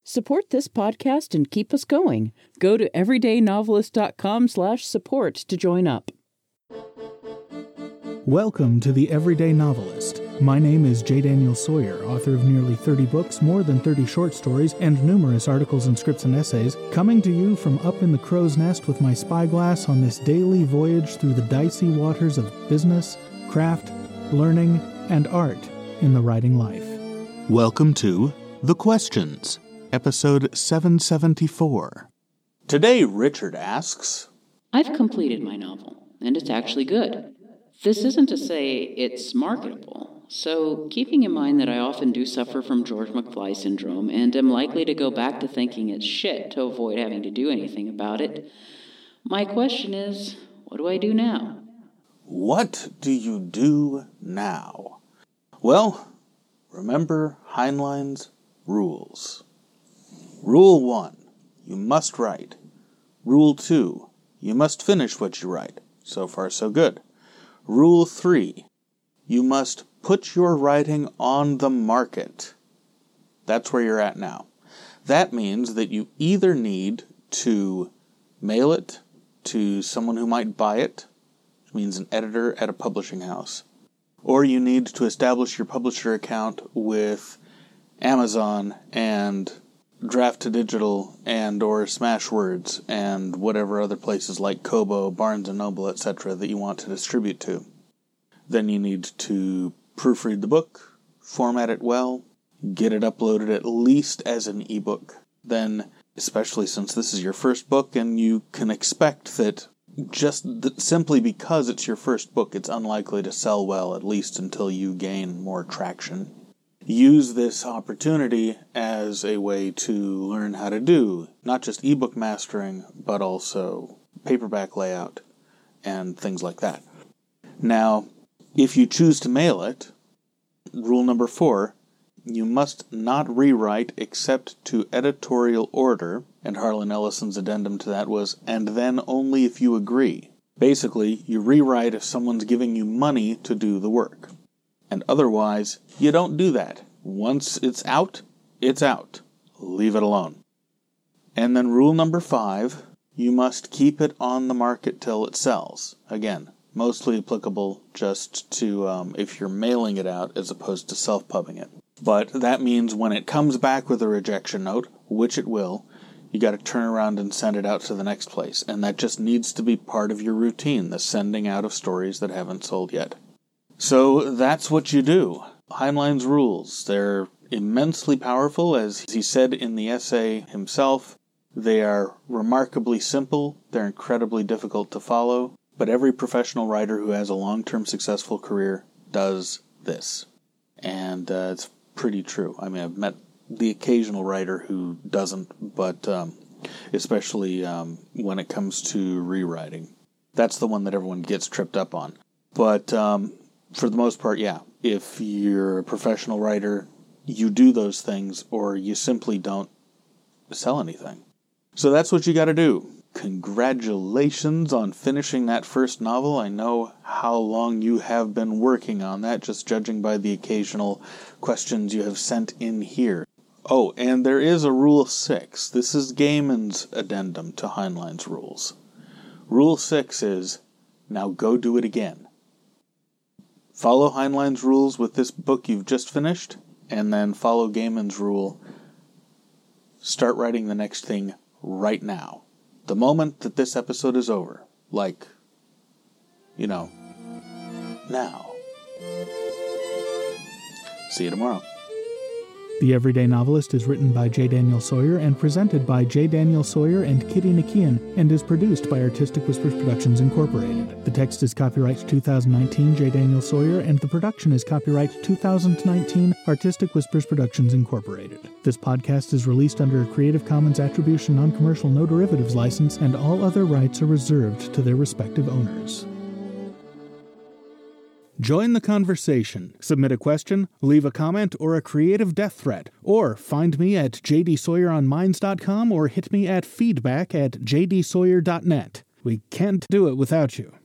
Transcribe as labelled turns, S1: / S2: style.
S1: Support this podcast and keep us going. Go to everydaynovelist.com/support to join up.
S2: Welcome to The Everyday Novelist. My name is J. Daniel Sawyer, author of nearly 30 books, more than 30 short stories, and numerous articles and scripts and essays, coming to you from up in the crow's nest with my spyglass on this daily voyage through the dicey waters of business, craft, learning, and art in the writing life.
S3: Welcome to The Questions, episode 774. Today, Richard asks,
S4: I've completed my novel, and it's actually good. This isn't to say it's marketable, so keeping in mind that I often do suffer from George McFly syndrome and am likely to go back to thinking it's shit to avoid having to do anything about it, my question is, what do I do now?
S3: What do you do now? Well, remember Heinlein's rules. Rule 1, you must write. Rule 2, you must finish what you write. So far, so good. Rule 3, you must put your writing on the market. That's where you're at now. That means that you either need to mail it to someone who might buy it, which means an editor at a publishing house, or you need to establish your publisher account with Amazon and Draft2Digital and or Smashwords and whatever other places like Kobo, Barnes & Noble, etc. that you want to distribute to. Then you need to proofread the book, format it well, get it uploaded at least as an ebook. Then, especially since this is your first book and you can expect that simply because it's your first book, it's unlikely to sell well, at least until you gain more traction. Use this opportunity as a way to learn how to do not just ebook mastering, but also paperback layout and things like that. Now, if you choose to mail it, rule number 4, you must not rewrite except to editorial order, and Harlan Ellison's addendum to that was, and then only if you agree. Basically, you rewrite if someone's giving you money to do the work. And otherwise, you don't do that. Once it's out, it's out. Leave it alone. And then rule number 5, you must keep it on the market till it sells. Again, mostly applicable just to if you're mailing it out as opposed to self-pubbing it. But that means when it comes back with a rejection note, which it will, you got to turn around and send it out to the next place. And that just needs to be part of your routine, the sending out of stories that haven't sold yet. So that's what you do. Heinlein's rules. They're immensely powerful, as he said in the essay himself. They are remarkably simple. They're incredibly difficult to follow. But every professional writer who has a long-term successful career does this. And it's pretty true. I mean, I've met the occasional writer who doesn't, but especially when it comes to rewriting. That's the one that everyone gets tripped up on. But for the most part, yeah. If you're a professional writer, you do those things, or you simply don't sell anything. So that's what you got to do. Congratulations on finishing that first novel. I know how long you have been working on that, just judging by the occasional questions you have sent in here. Oh, and there is a Rule 6. This is Gaiman's addendum to Heinlein's rules. Rule 6 is, now go do it again. Follow Heinlein's rules with this book you've just finished, and then follow Gaiman's rule. Start writing the next thing right now. The moment that this episode is over. Like, now. See you tomorrow.
S2: The Everyday Novelist is written by J. Daniel Sawyer and presented by J. Daniel Sawyer and Kitty Nakian, and is produced by Artistic Whispers Productions Incorporated. The text is copyright 2019 J. Daniel Sawyer, and the production is copyright 2019 Artistic Whispers Productions Incorporated. This podcast is released under a Creative Commons Attribution Non-Commercial No Derivatives license, and all other rights are reserved to their respective owners. Join the conversation. Submit a question, leave a comment, or a creative death threat. Or find me at jdsawyeronminds.com or hit me at feedback@jdsawyer.net. We can't do it without you.